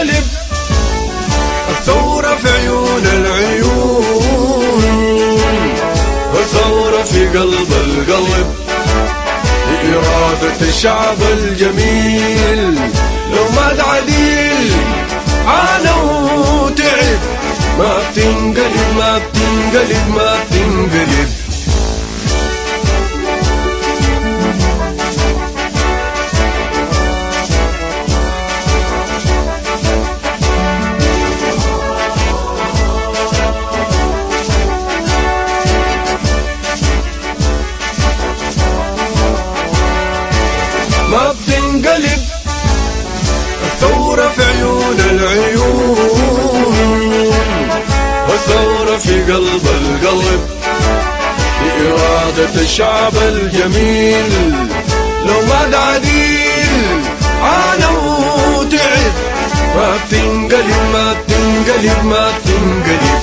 بتنقلب، الثورة في عيون العيون، والثورة في قلب القلب، إرادة الشعب الجميل. لو مات عديل عانى وتعب، ما بتنقلب ما بتنقلب ما بتنقلب. ما بتنقلب، الثورة في عيون العيون، والثورة في قلب القلب، بإرادة الشعب الجميل. لو مات عديل عانى وتعب، ما بتنقلب ما بتنقلب ما بتنقلب.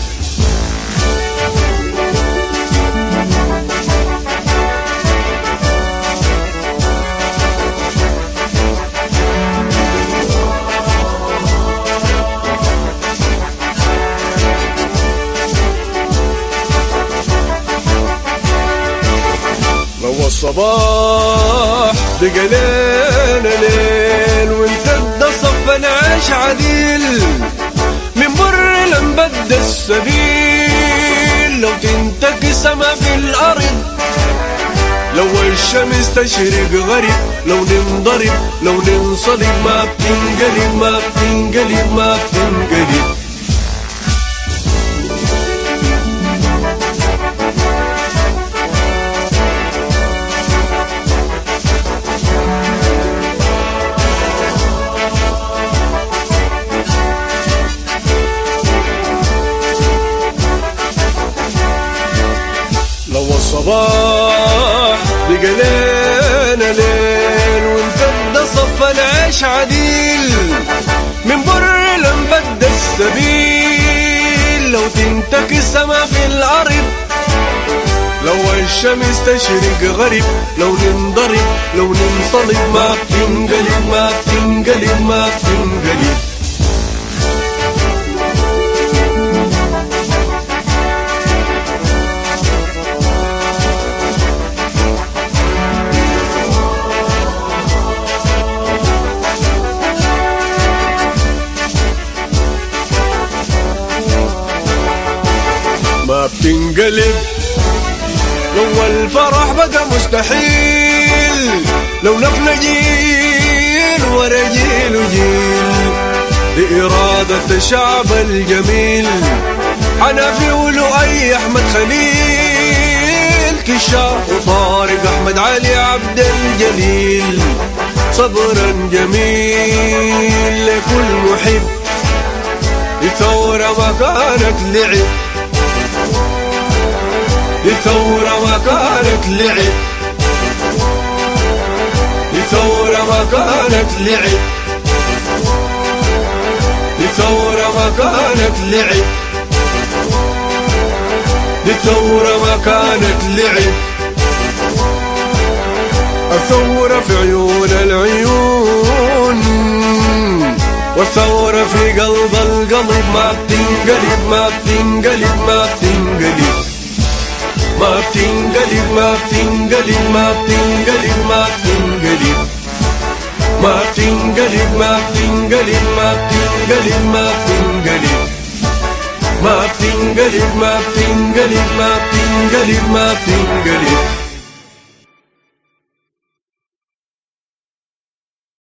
لو الصباح بقى ليل ليل وامتد صف نعيش عديل، من بر لنبد السبيل، لو تنتكي سما في الأرض، لو الشمس تشرق غريب، لو ننضرب لو ننصلب، ما بتنقلب ما بتنقلب ما بتنقلب. لو الصباح بقى ليل ليل وامتد صف العيش عديل، من بر لنبد السبيل، لو تنتكي السما في الأرض، لو الشمس تشرق غريب، لو ننضرب لو ننصلب، ما بتنقلب ما بتنقلب ما بتنقلب. ما بتنقلب، لو الفرح بقى مستحيل، لو نفنا جيل ورا جيل وجيل، بإرادة الشعب الجميل. حنفي ولؤي أحمد خليل، كشار وطارق أحمد علي عبد الجليل، صبرا جميل لكل محب، الثورة ما كانت لعب، الثورة ما كانت لعب، الثورة ما كانت لعب، الثورة ما كانت لعب، الثورة ما كانت لعب. الثورة في عيون العيون، والثورة في قلب القلب، ما بتنقلب ما بتنقلب ما بتنقلب ما بتنقلب ما بتنقلب ما بتنقلب ما بتنقلب ما بتنقلب ما بتنقلب ما بتنقلب ما بتنقلب ما بتنقلب ما بتنقلب ما بتنقلب ما بتنقلب.